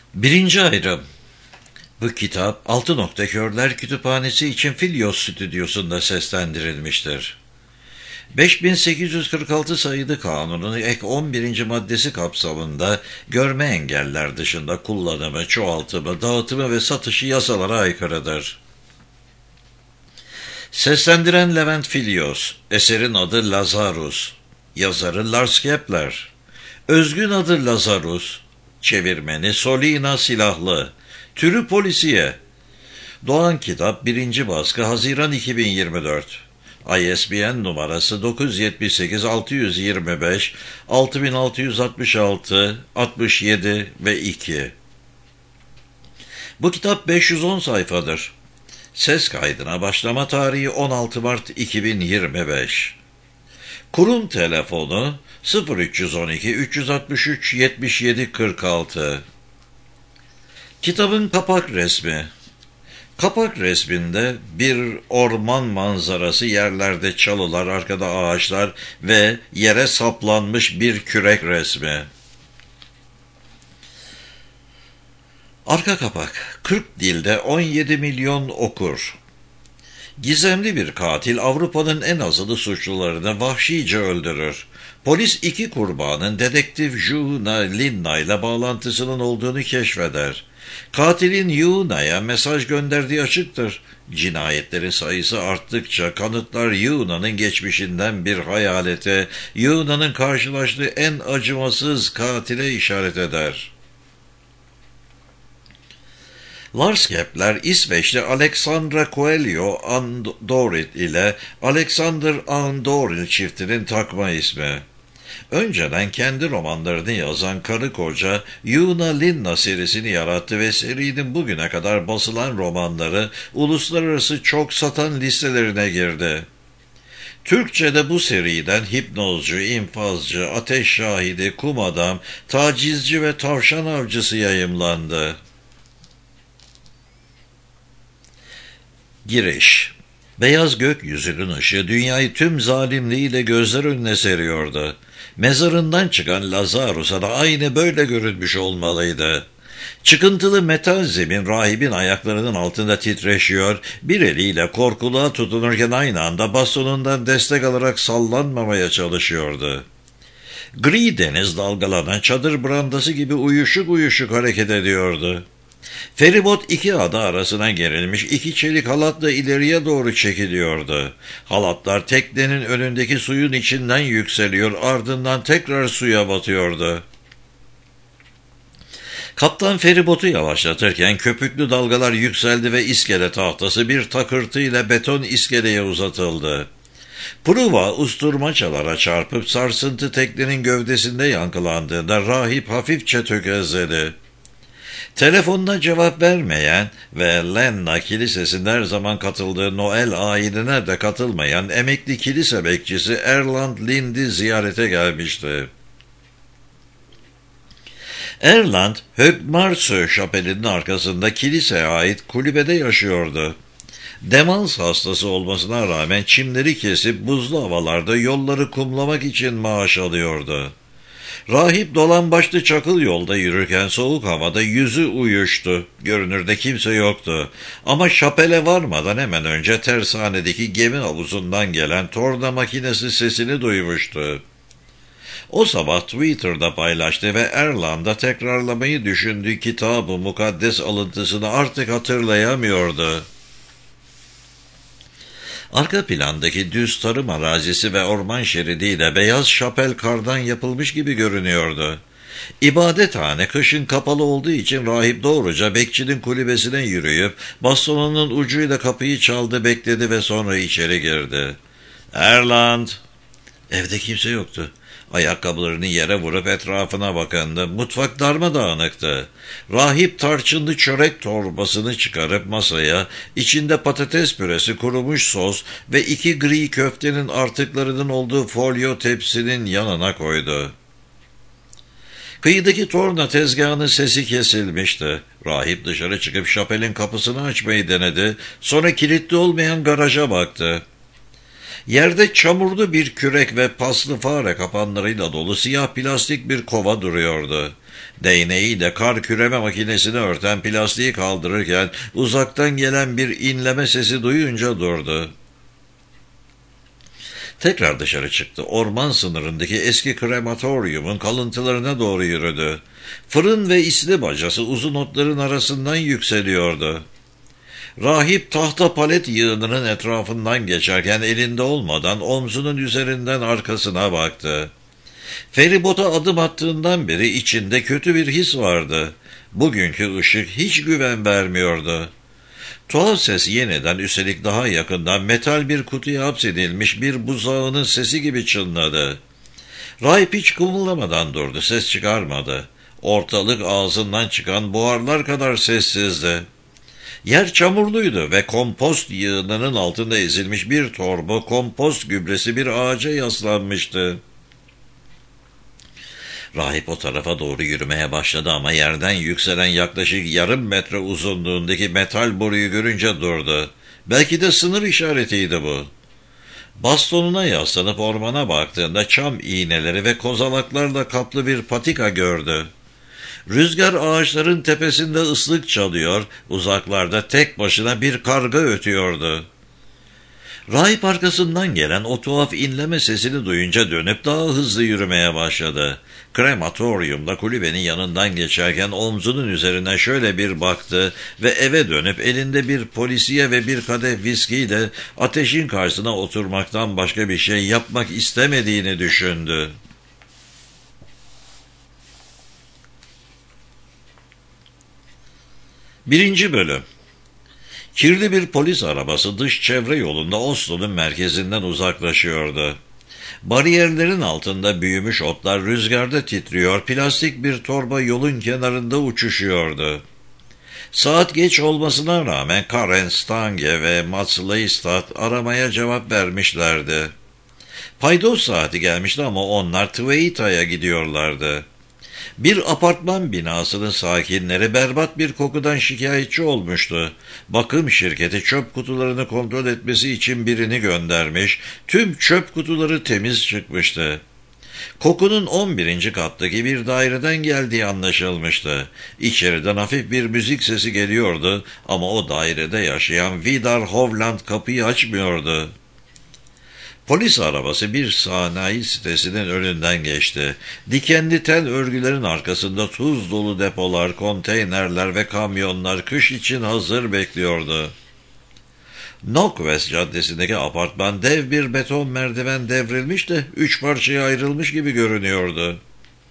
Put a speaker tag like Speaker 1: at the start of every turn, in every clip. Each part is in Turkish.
Speaker 1: Birinci ayrım. Bu kitap Altı Nokta Körler Kütüphanesi için Filyos Stüdyosu'nda seslendirilmiştir. 5846 sayılı kanunun ek 11. maddesi kapsamında görme engeller dışında kullanımı, çoğaltımı, dağıtımı ve satışı yasalara aykırıdır. Seslendiren Levent Filyos, eserin adı Lazarus, yazarı Lars Kepler, özgün adı Lazarus, çevirmeni Solina Silahlı, türü polisiye. Doğan Kitap 1. baskı Haziran 2024. ISBN numarası 978 625 6666 67 ve 2. Bu kitap 510 sayfadır. Ses kaydına başlama tarihi 16 Mart 2025. Kurum telefonu 0312 363 77 46. Kitabın kapak resmi. Kapak resminde bir orman manzarası, yerlerde çalılar, arkada ağaçlar ve yere saplanmış bir kürek resmi. Arka kapak 40 dilde 17 milyon okur. Gizemli bir katil Avrupa'nın en azılı suçlularını vahşice öldürür. Polis iki kurbanın dedektif Joona Linna ile bağlantısının olduğunu keşfeder. Katilin Joona'ya mesaj gönderdiği açıktır. Cinayetlerin sayısı arttıkça kanıtlar Joona'nın geçmişinden bir hayalete, Joona'nın karşılaştığı en acımasız katile işaret eder. Lars Kepler, İsveçli Alexandra Coelho Andorit ile Alexander Andoril çiftinin takma ismi. Önceden kendi romanlarını yazan karı koca Joona Linna serisini yarattı ve serinin bugüne kadar basılan romanları uluslararası çok satan listelerine girdi. Türkçe'de bu seriden Hipnozcu, İnfazcı, Ateş Şahidi, Kum Adam, Tacizci ve Tavşan Avcısı yayımlandı. Giriş. Beyaz gökyüzünün ışığı dünyayı tüm zalimliğiyle gözler önüne seriyordu. Mezarından çıkan Lazarus'a da aynı böyle görünmüş olmalıydı. Çıkıntılı metal zemin rahibin ayaklarının altında titreşiyor, bir eliyle korkuluğa tutunurken aynı anda bastonundan destek alarak sallanmamaya çalışıyordu. Gri deniz dalgalanan çadır brandası gibi uyuşuk uyuşuk hareket ediyordu. Feribot iki ada arasına gerilmiş, iki çelik halatla ileriye doğru çekiliyordu. Halatlar teknenin önündeki suyun içinden yükseliyor, ardından tekrar suya batıyordu. Kaptan feribotu yavaşlatırken köpüklü dalgalar yükseldi ve iskele tahtası bir takırtıyla beton iskeleye uzatıldı. Pruva usturmaçalara çarpıp sarsıntı teknenin gövdesinde yankılandığında rahip hafifçe tökezledi. Telefonuna cevap vermeyen ve Lenna Kilisesi'nde her zaman katıldığı Noel ayinine de katılmayan emekli kilise bekçisi Erland Lind'i ziyarete gelmişti. Erland, Högmarsö şapelinin arkasında kiliseye ait kulübede yaşıyordu. Demans hastası olmasına rağmen çimleri kesip buzlu havalarda yolları kumlamak için maaş alıyordu. Rahip dolambaçlı çakıl yolda yürürken soğuk havada yüzü uyuştu. Görünürde kimse yoktu. Ama şapele varmadan hemen önce tersanedeki gemi havuzundan gelen torna makinesi sesini duymuştu. O sabah Twitter'da paylaştı ve Erland'a tekrarlamayı düşündüğü Kitab-ı Mukaddes alıntısını artık hatırlayamıyordu. Arka plandaki düz tarım arazisi ve orman şeridiyle beyaz şapel kardan yapılmış gibi görünüyordu. İbadethane kışın kapalı olduğu için rahip doğruca bekçinin kulübesine yürüyüp bastonunun ucuyla kapıyı çaldı, bekledi ve sonra içeri girdi. Erland! Evde kimse yoktu. Ayakkabılarını yere vurup etrafına bakındı. Mutfak darmadağınıktı. Rahip tarçınlı çörek torbasını çıkarıp masaya, içinde patates püresi, kurumuş sos ve iki gri köftenin artıklarının olduğu folyo tepsinin yanına koydu. Kıyıdaki torna tezgahının sesi kesilmişti. Rahip dışarı çıkıp şapelin kapısını açmayı denedi. Sonra kilitli olmayan garaja baktı. Yerde çamurlu bir kürek ve paslı fare kapanlarıyla dolu siyah plastik bir kova duruyordu. Değneğiyle kar küreme makinesini örten plastiği kaldırırken uzaktan gelen bir inleme sesi duyunca durdu. Tekrar dışarı çıktı. Orman sınırındaki eski krematoryumun kalıntılarına doğru yürüdü. Fırın ve isli bacası uzun otların arasından yükseliyordu. Rahip tahta palet yığınının etrafından geçerken elinde olmadan omzunun üzerinden arkasına baktı. Feribota adım attığından beri içinde kötü bir his vardı. Bugünkü ışık hiç güven vermiyordu. Tuhaf ses yeniden, üstelik daha yakından, metal bir kutuya hapsedilmiş bir buzağının sesi gibi çınladı. Rahip hiç kımıldamadan durdu, ses çıkarmadı. Ortalık ağzından çıkan buharlar kadar sessizdi. Yer çamurluydu ve kompost yığınının altında ezilmiş bir torba kompost gübresi bir ağaca yaslanmıştı. Rahip o tarafa doğru yürümeye başladı ama yerden yükselen yaklaşık yarım metre uzunluğundaki metal boruyu görünce durdu. Belki de sınır işaretiydi bu. Bastonuna yaslanıp ormana baktığında çam iğneleri ve kozalaklarla kaplı bir patika gördü. Rüzgar ağaçların tepesinde ıslık çalıyor, uzaklarda tek başına bir karga ötüyordu. Rahip arkasından gelen o tuhaf inleme sesini duyunca dönüp daha hızlı yürümeye başladı. Krematoryumda kulübenin yanından geçerken omzunun üzerine şöyle bir baktı ve eve dönüp elinde bir polisiye ve bir kadeh viskiyle ateşin karşısına oturmaktan başka bir şey yapmak istemediğini düşündü. Birinci Bölüm. Kirli bir polis arabası dış çevre yolunda Oslo'nun merkezinden uzaklaşıyordu. Bariyerlerin altında büyümüş otlar rüzgarda titriyor, plastik bir torba yolun kenarında uçuşuyordu. Saat geç olmasına rağmen Karen Stange ve Mats Leistad aramaya cevap vermişlerdi. Paydos saati gelmişti ama onlar Tveita'ya gidiyorlardı. Bir apartman binasının sakinleri berbat bir kokudan şikayetçi olmuştu. Bakım şirketi çöp kutularını kontrol etmesi için birini göndermiş, tüm çöp kutuları temiz çıkmıştı. Kokunun 11. kattaki bir daireden geldiği anlaşılmıştı. İçeriden hafif bir müzik sesi geliyordu ama o dairede yaşayan Vidar Hovland kapıyı açmıyordu. Polis arabası bir sanayi sitesinin önünden geçti. Dikenli tel örgülerin arkasında tuz dolu depolar, konteynerler ve kamyonlar kış için hazır bekliyordu. Northwest Caddesi'ndeki apartman dev bir beton merdiven devrilmiş de 3 parçaya ayrılmış gibi görünüyordu.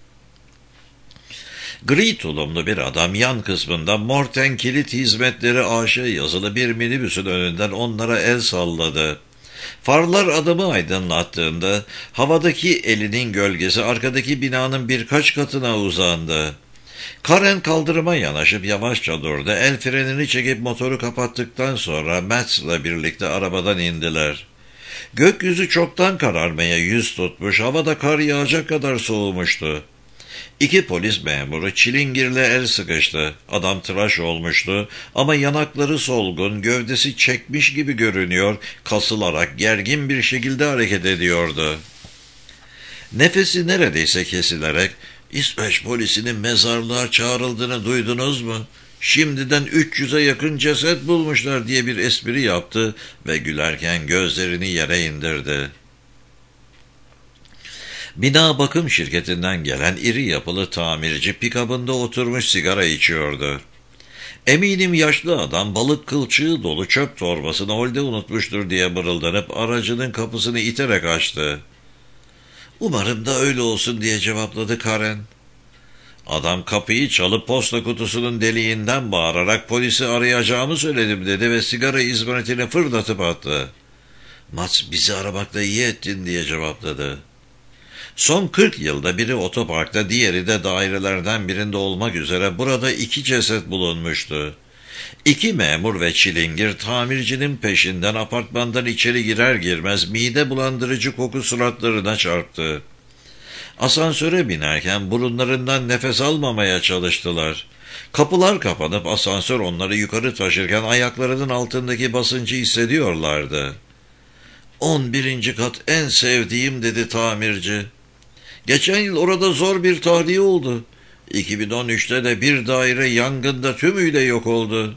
Speaker 1: Gri tulumlu bir adam yan kısmında Morten Kilit Hizmetleri AŞ yazılı bir minibüsün önünden onlara el salladı. Farlar adamı aydınlattığında havadaki elinin gölgesi arkadaki binanın birkaç katına uzandı. Karen kaldırıma yanaşıp yavaşça durdu. El frenini çekip motoru kapattıktan sonra Mats'la birlikte arabadan indiler. Gökyüzü çoktan kararmaya yüz tutmuş, havada kar yağacak kadar soğumuştu. 2 polis memuru çilingirle el sıkıştı. Adam tıraş olmuştu ama yanakları solgun, gövdesi çekmiş gibi görünüyor, kasılarak gergin bir şekilde hareket ediyordu. Nefesi neredeyse kesilerek, "İsveç polisinin mezarlığa çağrıldığını duydunuz mu? Şimdiden 300'e yakın ceset bulmuşlar" diye bir espri yaptı ve gülerken gözlerini yere indirdi. Bina bakım şirketinden gelen iri yapılı tamirci pikabında oturmuş sigara içiyordu. "Eminim yaşlı adam balık kılçığı dolu çöp torbasını holde unutmuştur" diye mırıldanıp aracının kapısını iterek açtı. "Umarım da öyle olsun" diye cevapladı Karen. Adam kapıyı çalıp posta kutusunun deliğinden bağırarak "Polisi arayacağımı söyledim" dedi ve sigara izmaritini fırlatıp attı. "Mats, bizi aramakla iyi ettin" diye cevapladı. Son 40 yılda biri otoparkta, diğeri de dairelerden birinde olmak üzere burada 2 ceset bulunmuştu. 2 memur ve çilingir tamircinin peşinden apartmandan içeri girer girmez mide bulandırıcı koku suratlarına çarptı. Asansöre binerken burunlarından nefes almamaya çalıştılar. Kapılar kapanıp asansör onları yukarı taşırken ayaklarının altındaki basıncı hissediyorlardı. "11. kat en sevdiğim," dedi tamirci. "Geçen yıl orada zor bir tahliye oldu. 2013'te de bir daire yangında tümüyle yok oldu."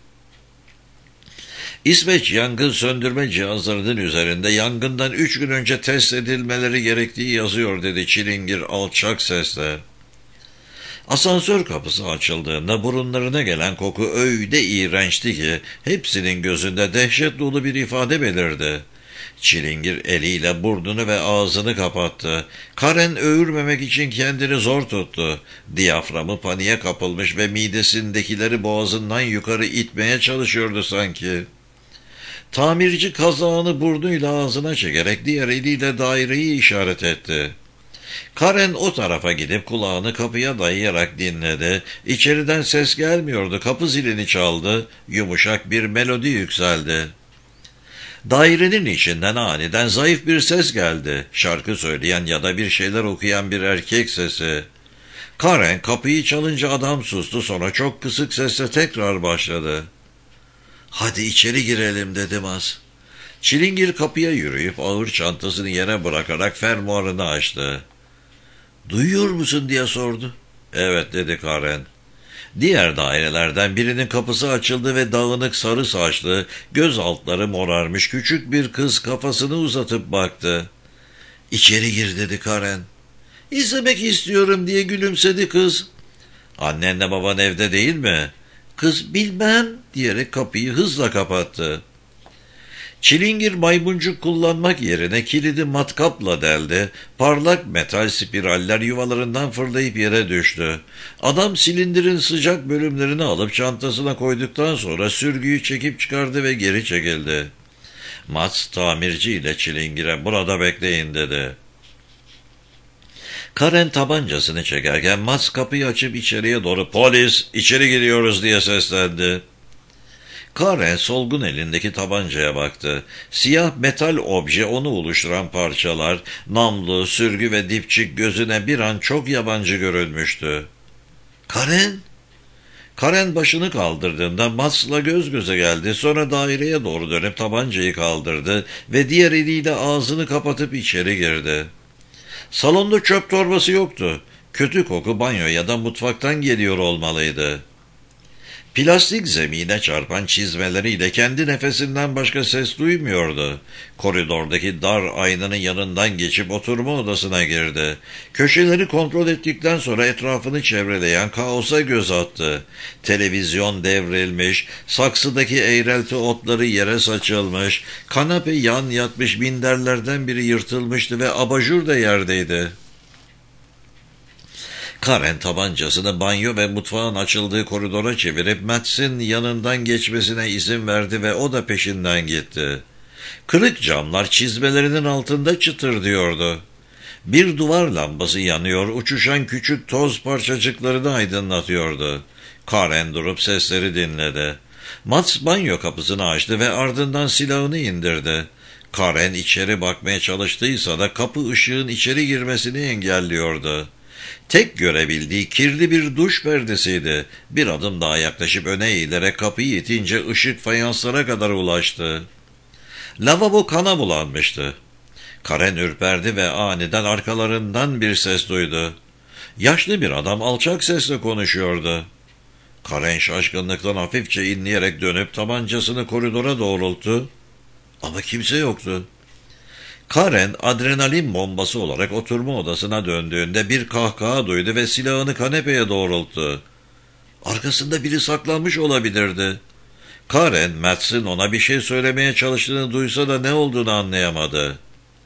Speaker 1: İsveç yangın söndürme cihazlarının üzerinde yangından 3 gün önce test edilmeleri gerektiği yazıyor, dedi Çilingir alçak sesle. Asansör kapısı açıldığında burunlarına gelen koku öyle iğrençti ki hepsinin gözünde dehşet dolu bir ifade belirdi. Çilingir eliyle burnunu ve ağzını kapattı. Karen öğürmemek için kendini zor tuttu. Diyaframı paniğe kapılmış ve midesindekileri boğazından yukarı itmeye çalışıyordu sanki. Tamirci kazağını burnuyla ağzına çekerek diğer eliyle daireyi işaret etti. Karen o tarafa gidip kulağını kapıya dayayarak dinledi. İçeriden ses gelmiyordu. Kapı zilini çaldı. Yumuşak bir melodi yükseldi. Dairenin içinden aniden zayıf bir ses geldi. Şarkı söyleyen ya da bir şeyler okuyan bir erkek sesi. Karen kapıyı çalınca adam sustu, sonra çok kısık sesle tekrar başladı. "Hadi içeri girelim," dedi Maz. Çilingir kapıya yürüyüp ağır çantasını yere bırakarak fermuarını açtı. "Duyuyor musun?" diye sordu. "Evet," dedi Karen. Diğer dairelerden birinin kapısı açıldı ve dağınık sarı saçlı, göz altları morarmış küçük bir kız kafasını uzatıp baktı. "İçeri gir," dedi Karen. "İzlemek istiyorum," diye gülümsedi kız. "Annenle baban evde değil mi?" Kız "Bilmem," diyerek kapıyı hızla kapattı. Çilingir maymuncuk kullanmak yerine kilidi matkapla deldi. Parlak metal spiraller yuvalarından fırlayıp yere düştü. Adam silindirin sıcak bölümlerini alıp çantasına koyduktan sonra sürgüyü çekip çıkardı ve geri çekildi. Mats tamirci ile Çilingir'e "Burada bekleyin," dedi. Karen tabancasını çekerken Mats kapıyı açıp içeriye doğru "Polis, içeri giriyoruz," diye seslendi. Karen solgun elindeki tabancaya baktı. Siyah metal obje, onu oluşturan parçalar, namlu, sürgü ve dipçik gözüne bir an çok yabancı görünmüştü. "Karen?" Karen başını kaldırdığında Mats'la göz göze geldi. Sonra daireye doğru dönüp tabancayı kaldırdı ve diğer eliyle ağzını kapatıp içeri girdi. Salonda çöp torbası yoktu. Kötü koku banyo ya da mutfaktan geliyor olmalıydı. Plastik zemine çarpan çizmeleriyle kendi nefesinden başka ses duymuyordu. Koridordaki dar aynanın yanından geçip oturma odasına girdi. Köşeleri kontrol ettikten sonra etrafını çevreleyen kaosa göz attı. Televizyon devrilmiş, saksıdaki eğrelti otları yere saçılmış, kanepe yan yatmış, minderlerden biri yırtılmıştı ve abajur da yerdeydi. Karen tabancasını banyo ve mutfağın açıldığı koridora çevirip Mats'in yanından geçmesine izin verdi ve o da peşinden gitti. Kırık camlar çizmelerinin altında çıtırdıyordu. Bir duvar lambası yanıyor, uçuşan küçük toz parçacıklarını aydınlatıyordu. Karen durup sesleri dinledi. Mats banyo kapısını açtı ve ardından silahını indirdi. Karen içeri bakmaya çalıştıysa da kapı ışığın içeri girmesini engelliyordu. Tek görebildiği kirli bir duş perdesiydi. Bir adım daha yaklaşıp öne eğilerek kapıyı itince ışık fayanslara kadar ulaştı. Lavabo kana bulanmıştı. Karen ürperdi ve aniden arkalarından bir ses duydu. Yaşlı bir adam alçak sesle konuşuyordu. Karen şaşkınlıktan hafifçe inleyerek dönüp tabancasını koridora doğrulttu. Ama kimse yoktu. Karen adrenalin bombası olarak oturma odasına döndüğünde bir kahkaha duydu ve silahını kanepeye doğrulttu. Arkasında biri saklanmış olabilirdi. Karen, Mats'in ona bir şey söylemeye çalıştığını duysa da ne olduğunu anlayamadı.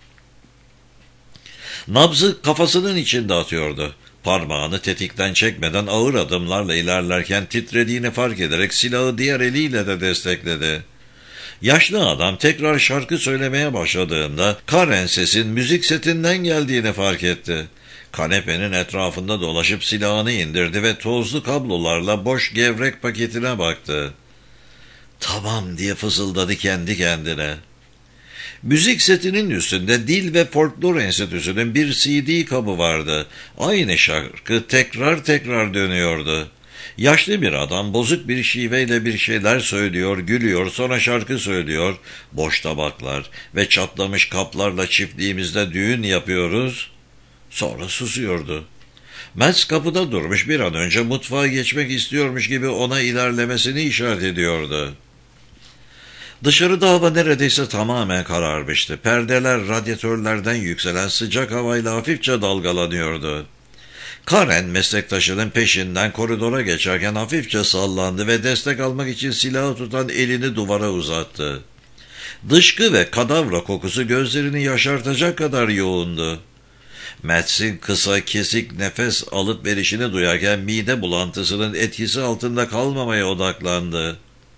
Speaker 1: Nabzı kafasının içinde atıyordu. Parmağını tetikten çekmeden ağır adımlarla ilerlerken titrediğini fark ederek silahı diğer eliyle de destekledi. Yaşlı adam tekrar şarkı söylemeye başladığında Karen sesin müzik setinden geldiğini fark etti. Kanepenin etrafında dolaşıp silahını indirdi ve tozlu kablolarla boş gevrek paketine baktı. "Tamam," diye fısıldadı kendi kendine. Müzik setinin üstünde Dil ve Folklor Enstitüsü'nün bir CD kabı vardı. Aynı şarkı tekrar tekrar dönüyordu. Yaşlı bir adam bozuk bir şiveyle bir şeyler söylüyor, gülüyor, sonra şarkı söylüyor. Boş tabaklar ve çatlamış kaplarla çiftliğimizde düğün yapıyoruz. Sonra susuyordu. Mads kapıda durmuş, bir an önce mutfağa geçmek istiyormuş gibi ona ilerlemesini işaret ediyordu. Dışarıda hava neredeyse tamamen kararmıştı. Perdeler radyatörlerden yükselen sıcak havayla hafifçe dalgalanıyordu. Karen meslektaşının peşinden koridora geçerken hafifçe sallandı ve destek almak için silahı tutan elini duvara uzattı. Dışkı ve kadavra kokusu gözlerini yaşartacak kadar yoğundu. Mads'in kısa, kesik nefes alıp verişini duyarken mide bulantısının etkisi altında kalmamaya odaklandı.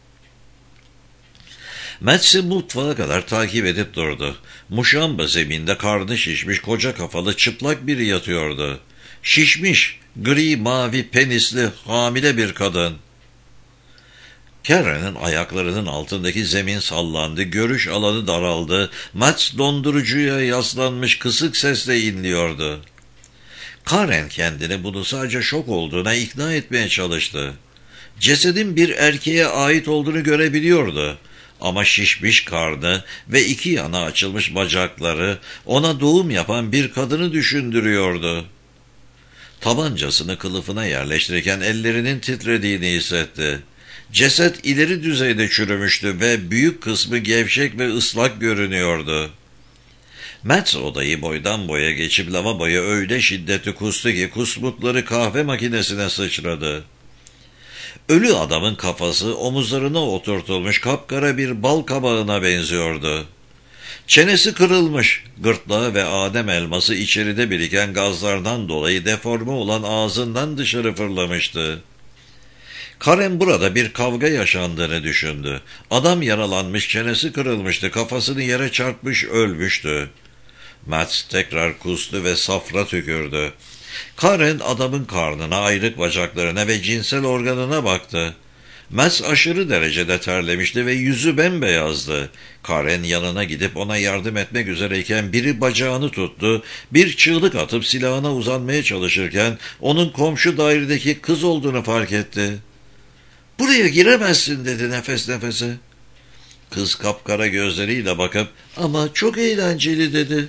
Speaker 1: Mads'i mutfağa kadar takip edip durdu. Muşamba zeminde karnı şişmiş, koca kafalı, çıplak biri yatıyordu. Şişmiş, gri, mavi, penisli, hamile bir kadın. Karen'in ayaklarının altındaki zemin sallandı, görüş alanı daraldı. Mads dondurucuya yaslanmış, kısık sesle inliyordu. Karen kendini bunu sadece şok olduğuna ikna etmeye çalıştı. Cesedin bir erkeğe ait olduğunu görebiliyordu. Ama şişmiş karnı ve iki yana açılmış bacakları ona doğum yapan bir kadını düşündürüyordu. Tabancasını kılıfına yerleştirirken ellerinin titrediğini hissetti. Ceset ileri düzeyde çürümüştü ve büyük kısmı gevşek ve ıslak görünüyordu. Mads odayı boydan boya geçip lavaboya öyle şiddetli kustu ki kusmukları kahve makinesine sıçradı. Ölü adamın kafası omuzlarına oturtulmuş kapkara bir bal kabağına benziyordu. Çenesi kırılmış, gırtlağı ve adem elması içeride biriken gazlardan dolayı deforme olan ağzından dışarı fırlamıştı. Karen burada bir kavga yaşandığını düşündü. Adam yaralanmış, çenesi kırılmıştı, kafasını yere çarpmış, ölmüştü. Mads tekrar kustu ve safra tükürdü. Karen adamın karnına, ayrık bacaklarına ve cinsel organına baktı. Mads aşırı derecede terlemişti ve yüzü bembeyazdı. Karen yanına gidip ona yardım etmek üzereyken biri bacağını tuttu, bir çığlık atıp silahına uzanmaya çalışırken onun komşu dairedeki kız olduğunu fark etti. "Buraya giremezsin," dedi nefes nefese. Kız kapkara gözleriyle bakıp "Ama çok eğlenceli," dedi.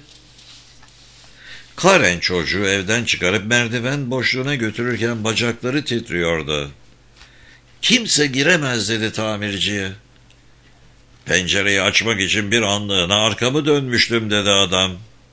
Speaker 1: Karen çocuğu evden çıkarıp merdiven boşluğuna götürürken bacakları titriyordu. "Kimse giremez," dedi tamirciye. "Pencereyi açmak için bir anlığına arkamı dönmüştüm," dedi adam.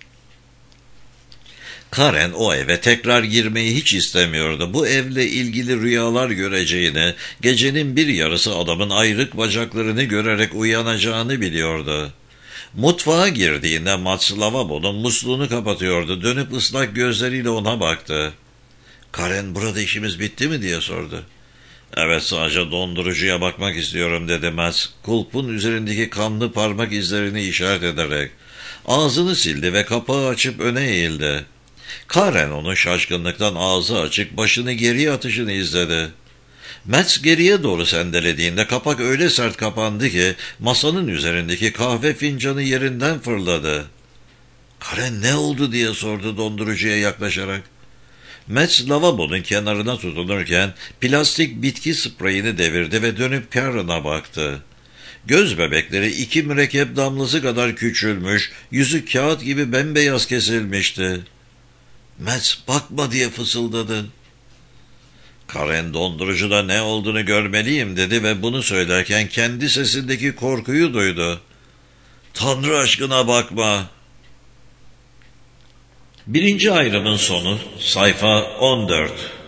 Speaker 1: Karen o eve tekrar girmeyi hiç istemiyordu. Bu evle ilgili rüyalar göreceğini, gecenin bir yarısı adamın ayrık bacaklarını görerek uyanacağını biliyordu. Mutfağa girdiğinde Mads lavabonun musluğunu kapatıyordu. Dönüp ıslak gözleriyle ona baktı. "Karen, burada işimiz bitti mi?" diye sordu. "Evet, sadece dondurucuya bakmak istiyorum," dedi Mads, kulpun üzerindeki kanlı parmak izlerini işaret ederek. Ağzını sildi ve kapağı açıp öne eğildi. Karen onu şaşkınlıktan ağzı açık, başını geriye atışını izledi. Mads geriye doğru sendelediğinde kapak öyle sert kapandı ki masanın üzerindeki kahve fincanı yerinden fırladı. "Karen, ne oldu?" diye sordu dondurucuya yaklaşarak. Mads lavabonun kenarına tutunurken plastik bitki spreyini devirdi ve dönüp Karen'a baktı. Göz bebekleri 2 mürekkep damlası kadar küçülmüş, yüzü kağıt gibi bembeyaz kesilmişti. "Mads, bakma," diye fısıldadı. Karen dondurucuda ne olduğunu görmeliyim dedi ve bunu söylerken kendi sesindeki korkuyu duydu. "Tanrı aşkına bakma." 1. ayrımın sonu, sayfa 14.